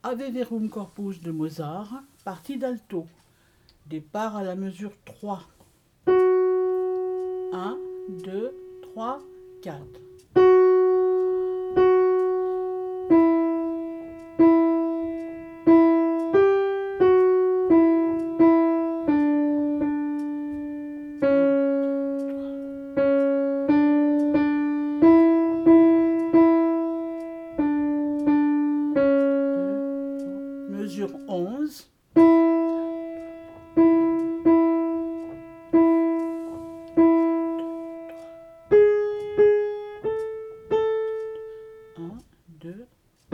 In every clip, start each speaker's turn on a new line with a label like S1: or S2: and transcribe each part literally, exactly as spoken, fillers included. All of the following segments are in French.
S1: Ave Verum Corpus de Mozart, partie d'alto. Départ à la mesure trois. un, deux, trois, quatre. Mesure onze. un, deux.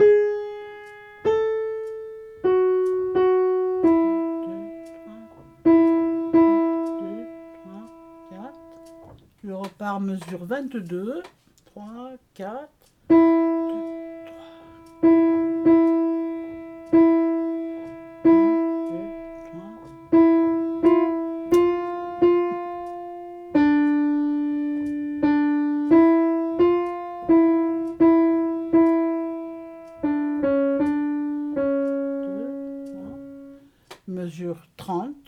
S1: Je repars mesure vingt-deux. trois, quatre. Mesure trente.